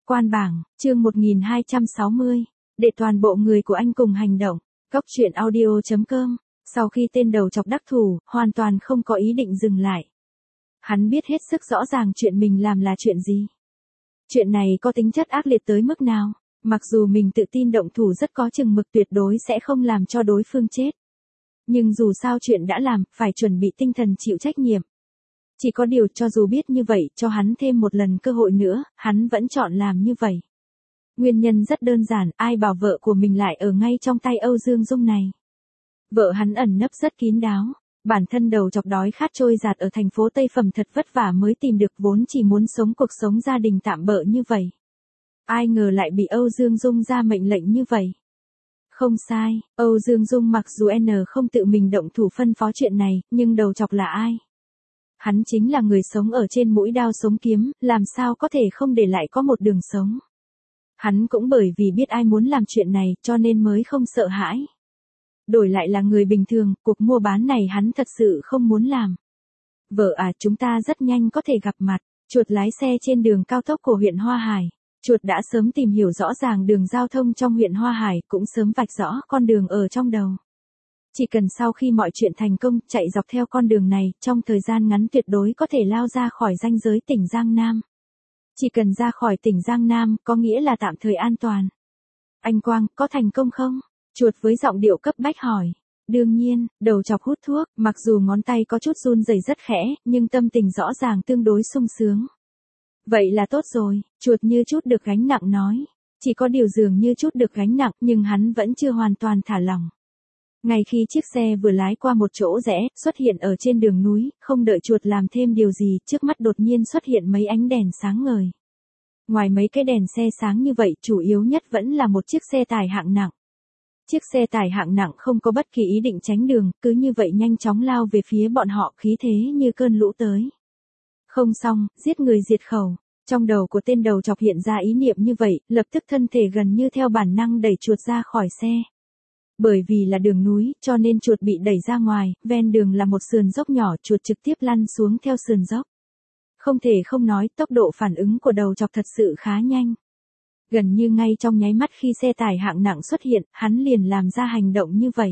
Quan bảng, chương 1260. Để toàn bộ người của anh cùng hành động. Góc truyện audio.com. Sau khi tên đầu chọc đắc thủ, hoàn toàn không có ý định dừng lại. Hắn biết hết sức rõ ràng chuyện mình làm là chuyện gì. Chuyện này có tính chất ác liệt tới mức nào. Mặc dù mình tự tin động thủ rất có chừng mực, tuyệt đối sẽ không làm cho đối phương chết. Nhưng dù sao chuyện đã làm, phải chuẩn bị tinh thần chịu trách nhiệm. Chỉ có điều cho dù biết như vậy, cho hắn thêm một lần cơ hội nữa, hắn vẫn chọn làm như vậy. Nguyên nhân rất đơn giản, ai bảo vợ của mình lại ở ngay trong tay Âu Dương Dung này. Vợ hắn ẩn nấp rất kín đáo, bản thân đầu chọc đói khát trôi dạt ở thành phố Tây Phẩm thật vất vả mới tìm được, vốn chỉ muốn sống cuộc sống gia đình tạm bợ như vậy. Ai ngờ lại bị Âu Dương Dung ra mệnh lệnh như vậy. Không sai, Âu Dương Dung mặc dù không tự mình động thủ phân phó chuyện này, nhưng đầu chọc là ai? Hắn chính là người sống ở trên mũi đao sống kiếm, làm sao có thể không để lại có một đường sống. Hắn cũng bởi vì biết ai muốn làm chuyện này, cho nên mới không sợ hãi. Đổi lại là người bình thường, cuộc mua bán này hắn thật sự không muốn làm. Vợ à, chúng ta rất nhanh có thể gặp mặt. Chuột lái xe trên đường cao tốc của huyện Hoa Hải. Chuột đã sớm tìm hiểu rõ ràng đường giao thông trong huyện Hoa Hải, cũng sớm vạch rõ con đường ở trong đầu. Chỉ cần sau khi mọi chuyện thành công, chạy dọc theo con đường này, trong thời gian ngắn tuyệt đối có thể lao ra khỏi ranh giới tỉnh Giang Nam. Chỉ cần ra khỏi tỉnh Giang Nam, có nghĩa là tạm thời an toàn. Anh Quang, có thành công không? Chuột với giọng điệu cấp bách hỏi. Đương nhiên, đầu chọc hút thuốc, mặc dù ngón tay có chút run rẩy rất khẽ, nhưng tâm tình rõ ràng tương đối sung sướng. Vậy là tốt rồi, chuột như chút được gánh nặng nói. Chỉ có điều dường như chút được gánh nặng, nhưng hắn vẫn chưa hoàn toàn thả lỏng. Ngay khi chiếc xe vừa lái qua một chỗ rẽ, xuất hiện ở trên đường núi, không đợi chuột làm thêm điều gì, trước mắt đột nhiên xuất hiện mấy ánh đèn sáng ngời. Ngoài mấy cái đèn xe sáng như vậy, chủ yếu nhất vẫn là một chiếc xe tải hạng nặng. Chiếc xe tải hạng nặng không có bất kỳ ý định tránh đường, cứ như vậy nhanh chóng lao về phía bọn họ, khí thế như cơn lũ tới. Không xong, giết người diệt khẩu. Trong đầu của tên đầu chọc hiện ra ý niệm như vậy, lập tức thân thể gần như theo bản năng đẩy chuột ra khỏi xe. Bởi vì là đường núi, cho nên chuột bị đẩy ra ngoài, ven đường là một sườn dốc nhỏ, chuột trực tiếp lăn xuống theo sườn dốc. Không thể không nói, tốc độ phản ứng của đầu chọc thật sự khá nhanh. Gần như ngay trong nháy mắt khi xe tải hạng nặng xuất hiện, hắn liền làm ra hành động như vậy.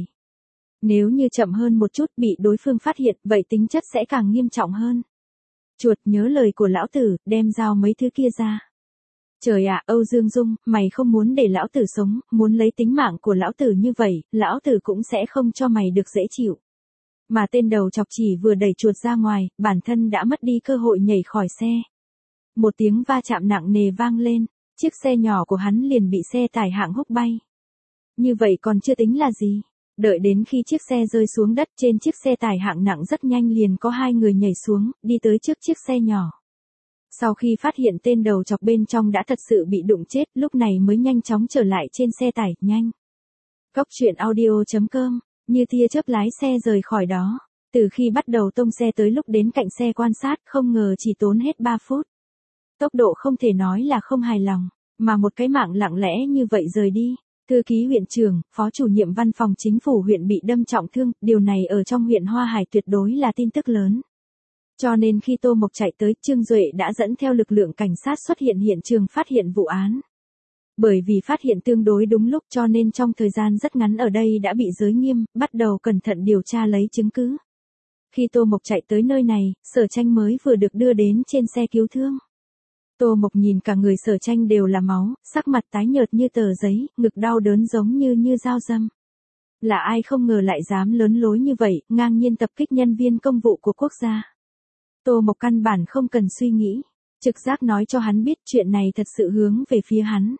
Nếu như chậm hơn một chút bị đối phương phát hiện, vậy tính chất sẽ càng nghiêm trọng hơn. Chuột, nhớ lời của lão tử, đem giao mấy thứ kia ra. Trời ạ, Âu Dương Dung, mày không muốn để lão tử sống, muốn lấy tính mạng của lão tử như vậy, lão tử cũng sẽ không cho mày được dễ chịu. Mà tên đầu chọc chỉ vừa đẩy chuột ra ngoài, bản thân đã mất đi cơ hội nhảy khỏi xe. Một tiếng va chạm nặng nề vang lên, chiếc xe nhỏ của hắn liền bị xe tải hạng húc bay. Như vậy còn chưa tính là gì. Đợi đến khi chiếc xe rơi xuống đất, trên chiếc xe tải hạng nặng rất nhanh liền có hai người nhảy xuống, đi tới trước chiếc xe nhỏ. Sau khi phát hiện tên đầu chọc bên trong đã thật sự bị đụng chết, lúc này mới nhanh chóng trở lại trên xe tải, nhanh. Góc truyện audio.com, như tia chớp lái xe rời khỏi đó. Từ khi bắt đầu tông xe tới lúc đến cạnh xe quan sát, không ngờ chỉ tốn hết 3 phút. Tốc độ không thể nói là không hài lòng, mà một cái mạng lặng lẽ như vậy rời đi. Thư ký huyện trưởng, phó chủ nhiệm văn phòng chính phủ huyện bị đâm trọng thương, điều này ở trong huyện Hoa Hải tuyệt đối là tin tức lớn. Cho nên khi Tô Mộc chạy tới, Trương Duệ đã dẫn theo lực lượng cảnh sát xuất hiện hiện trường phát hiện vụ án. Bởi vì phát hiện tương đối đúng lúc cho nên trong thời gian rất ngắn ở đây đã bị giới nghiêm, bắt đầu cẩn thận điều tra lấy chứng cứ. Khi Tô Mộc chạy tới nơi này, Sở Tranh mới vừa được đưa đến trên xe cứu thương. Tô Mộc nhìn cả người Sở Tranh đều là máu, sắc mặt tái nhợt như tờ giấy, ngực đau đớn giống như dao dâm. Là ai không ngờ lại dám lớn lối như vậy, ngang nhiên tập kích nhân viên công vụ của quốc gia. Tô Mộc căn bản không cần suy nghĩ, trực giác nói cho hắn biết chuyện này thật sự hướng về phía hắn.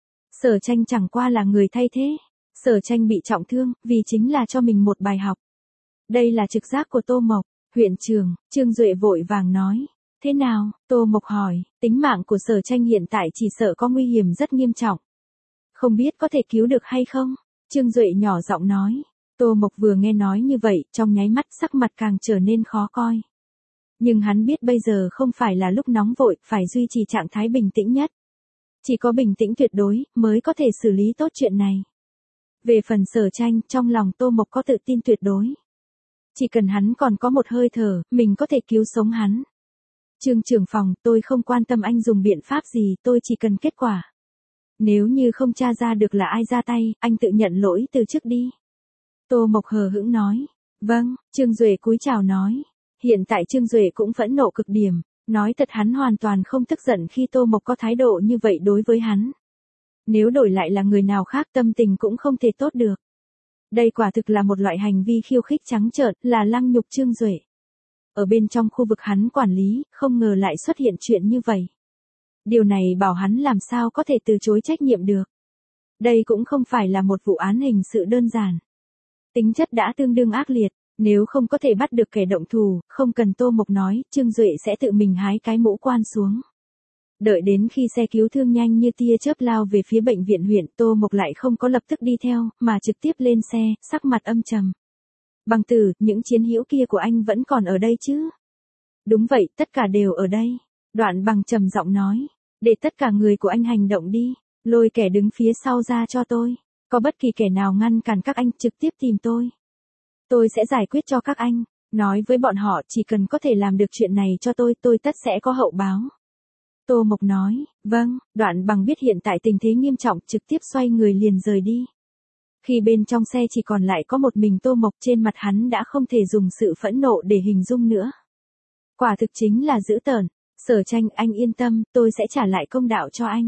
Sở Tranh chẳng qua là người thay thế. Sở Tranh bị trọng thương, vì chính là cho mình một bài học. Đây là trực giác của Tô Mộc. Huyện trưởng, Trương Duệ vội vàng nói. Thế nào? Tô Mộc hỏi, tính mạng của Sở Tranh hiện tại chỉ sợ có nguy hiểm rất nghiêm trọng. Không biết có thể cứu được hay không? Trương Duệ nhỏ giọng nói. Tô Mộc vừa nghe nói như vậy, trong nháy mắt sắc mặt càng trở nên khó coi. Nhưng hắn biết bây giờ không phải là lúc nóng vội, phải duy trì trạng thái bình tĩnh nhất. Chỉ có bình tĩnh tuyệt đối, mới có thể xử lý tốt chuyện này. Về phần Sở Tranh, trong lòng Tô Mộc có tự tin tuyệt đối. Chỉ cần hắn còn có một hơi thở, mình có thể cứu sống hắn. Trương trưởng phòng, tôi không quan tâm anh dùng biện pháp gì, tôi chỉ cần kết quả. Nếu như không tra ra được là ai ra tay, anh tự nhận lỗi từ trước đi. Tô Mộc hờ hững nói. Vâng, Trương Duệ cúi chào nói. Hiện tại Trương Duệ cũng phẫn nộ cực điểm, nói thật hắn hoàn toàn không tức giận khi Tô Mộc có thái độ như vậy đối với hắn. Nếu đổi lại là người nào khác tâm tình cũng không thể tốt được. Đây quả thực là một loại hành vi khiêu khích trắng trợn, là lăng nhục Trương Duệ. Ở bên trong khu vực hắn quản lý, không ngờ lại xuất hiện chuyện như vậy. Điều này bảo hắn làm sao có thể từ chối trách nhiệm được. Đây cũng không phải là một vụ án hình sự đơn giản. Tính chất đã tương đương ác liệt, nếu không có thể bắt được kẻ động thủ, không cần Tô Mộc nói, Trương Duệ sẽ tự mình hái cái mũ quan xuống. Đợi đến khi xe cứu thương nhanh như tia chớp lao về phía bệnh viện huyện, Tô Mộc lại không có lập tức đi theo, mà trực tiếp lên xe, sắc mặt âm trầm. Bằng Tử, những chiến hữu kia của anh vẫn còn ở đây chứ? Đúng vậy, tất cả đều ở đây. Đoạn Bằng trầm giọng nói, để tất cả người của anh hành động đi, lôi kẻ đứng phía sau ra cho tôi. Có bất kỳ kẻ nào ngăn cản các anh trực tiếp tìm tôi. Tôi sẽ giải quyết cho các anh, nói với bọn họ chỉ cần có thể làm được chuyện này cho tôi tất sẽ có hậu báo. Tô Mộc nói, vâng, Đoạn Bằng biết hiện tại tình thế nghiêm trọng, trực tiếp xoay người liền rời đi. Khi bên trong xe chỉ còn lại có một mình Tô Mộc, trên mặt hắn đã không thể dùng sự phẫn nộ để hình dung nữa. Quả thực chính là dữ tợn. Sở Tranh, anh yên tâm, tôi sẽ trả lại công đạo cho anh.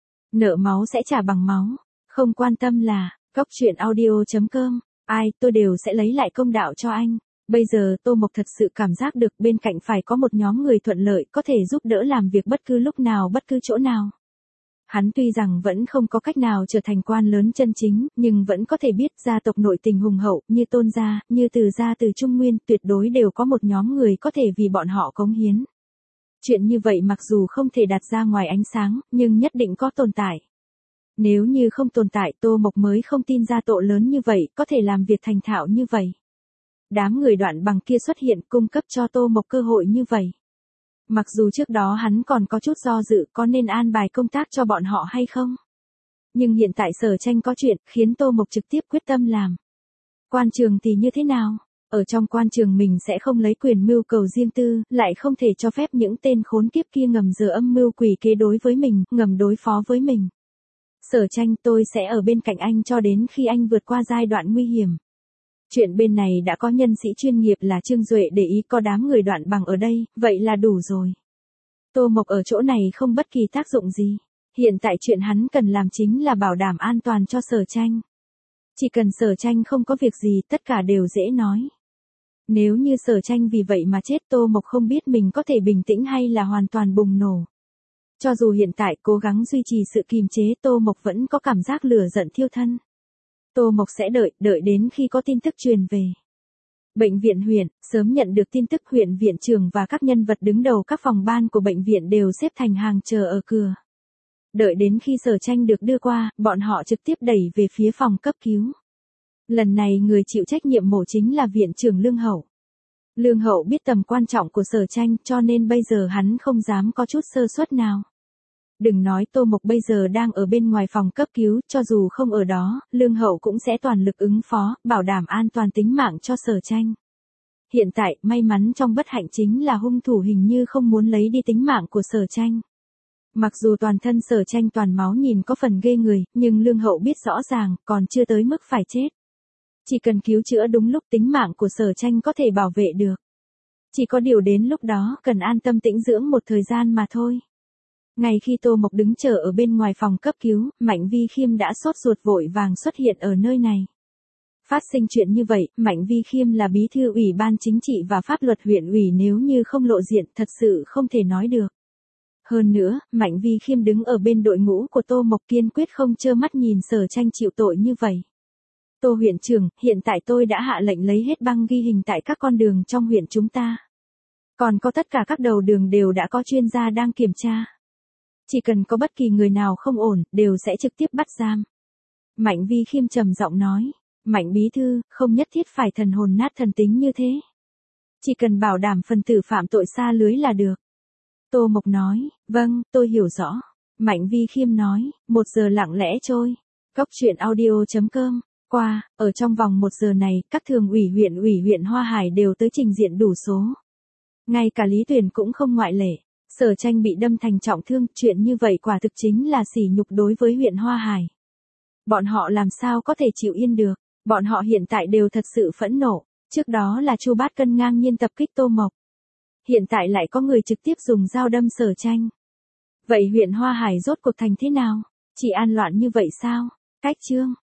Nợ máu sẽ trả bằng máu. Không quan tâm là, goctruyện.audio.com, ai, tôi đều sẽ lấy lại công đạo cho anh. Bây giờ Tô Mộc thật sự cảm giác được bên cạnh phải có một nhóm người thuận lợi có thể giúp đỡ làm việc bất cứ lúc nào bất cứ chỗ nào. Hắn tuy rằng vẫn không có cách nào trở thành quan lớn chân chính, nhưng vẫn có thể biết gia tộc nội tình hùng hậu, như Tôn gia, như Từ gia từ Trung Nguyên, tuyệt đối đều có một nhóm người có thể vì bọn họ cống hiến. Chuyện như vậy mặc dù không thể đặt ra ngoài ánh sáng, nhưng nhất định có tồn tại. Nếu như không tồn tại, Tô Mộc mới không tin gia tộc lớn như vậy, có thể làm việc thành thạo như vậy. Đám người Đoạn Bằng kia xuất hiện cung cấp cho Tô Mộc cơ hội như vậy. Mặc dù trước đó hắn còn có chút do dự có nên an bài công tác cho bọn họ hay không. Nhưng hiện tại Sở Tranh có chuyện, khiến Tô Mộc trực tiếp quyết tâm làm. Quan trường thì như thế nào? Ở trong quan trường mình sẽ không lấy quyền mưu cầu riêng tư, lại không thể cho phép những tên khốn kiếp kia ngầm giờ âm mưu quỷ kế đối với mình, ngầm đối phó với mình. Sở Tranh, tôi sẽ ở bên cạnh anh cho đến khi anh vượt qua giai đoạn nguy hiểm. Chuyện bên này đã có nhân sĩ chuyên nghiệp là Trương Duệ để ý, có đám người Đoạn Bằng ở đây, vậy là đủ rồi. Tô Mộc ở chỗ này không bất kỳ tác dụng gì. Hiện tại chuyện hắn cần làm chính là bảo đảm an toàn cho Sở Tranh. Chỉ cần Sở Tranh không có việc gì, tất cả đều dễ nói. Nếu như Sở Tranh vì vậy mà chết, Tô Mộc không biết mình có thể bình tĩnh hay là hoàn toàn bùng nổ. Cho dù hiện tại cố gắng duy trì sự kiềm chế, Tô Mộc vẫn có cảm giác lửa giận thiêu thân. Tô Mộc sẽ đợi đến khi có tin tức truyền về. Bệnh viện huyện, sớm nhận được tin tức, huyện viện trưởng và các nhân vật đứng đầu các phòng ban của bệnh viện đều xếp thành hàng chờ ở cửa. Đợi đến khi Sở Tranh được đưa qua, bọn họ trực tiếp đẩy về phía phòng cấp cứu. Lần này người chịu trách nhiệm mổ chính là viện trưởng Lương Hậu. Lương Hậu biết tầm quan trọng của Sở Tranh, cho nên bây giờ hắn không dám có chút sơ suất nào. Đừng nói Tô Mộc bây giờ đang ở bên ngoài phòng cấp cứu, cho dù không ở đó, Lương Hậu cũng sẽ toàn lực ứng phó, bảo đảm an toàn tính mạng cho Sở Tranh. Hiện tại, may mắn trong bất hạnh chính là hung thủ hình như không muốn lấy đi tính mạng của Sở Tranh. Mặc dù toàn thân Sở Tranh toàn máu nhìn có phần ghê người, nhưng Lương Hậu biết rõ ràng, còn chưa tới mức phải chết. Chỉ cần cứu chữa đúng lúc, tính mạng của Sở Tranh có thể bảo vệ được. Chỉ có điều đến lúc đó, cần an tâm tĩnh dưỡng một thời gian mà thôi. Ngay khi Tô Mộc đứng chờ ở bên ngoài phòng cấp cứu, Mạnh Vi Khiêm đã sốt ruột vội vàng xuất hiện ở nơi này. Phát sinh chuyện như vậy, Mạnh Vi Khiêm là bí thư Ủy ban Chính trị và Pháp luật huyện ủy, nếu như không lộ diện thật sự không thể nói được. Hơn nữa, Mạnh Vi Khiêm đứng ở bên đội ngũ của Tô Mộc, kiên quyết không trơ mắt nhìn Sở Tranh chịu tội như vậy. Tô huyện trưởng, hiện tại tôi đã hạ lệnh lấy hết băng ghi hình tại các con đường trong huyện chúng ta. Còn có tất cả các đầu đường đều đã có chuyên gia đang kiểm tra. Chỉ cần có bất kỳ người nào không ổn, đều sẽ trực tiếp bắt giam. Mạnh Vi Khiêm trầm giọng nói, Mạnh bí thư, không nhất thiết phải thần hồn nát thần tính như thế. Chỉ cần bảo đảm phần tử phạm tội xa lưới là được. Tô Mộc nói, vâng, tôi hiểu rõ. Mạnh Vi Khiêm nói, 1 giờ lặng lẽ trôi. Goctruyện.audio.com. Qua, ở trong vòng 1 giờ này, các thường ủy huyện Hoa Hải đều tới trình diện đủ số. Ngay cả Lý Tuyền cũng không ngoại lệ. Sở Tranh bị đâm thành trọng thương, chuyện như vậy quả thực chính là sỉ nhục đối với huyện Hoa Hải. Bọn họ làm sao có thể chịu yên được, bọn họ hiện tại đều thật sự phẫn nộ, trước đó là Chu Bát Cân ngang nhiên tập kích Tô Mộc. Hiện tại lại có người trực tiếp dùng dao đâm Sở Tranh. Vậy huyện Hoa Hải rốt cuộc thành thế nào? Chỉ an loạn như vậy sao? Cách chương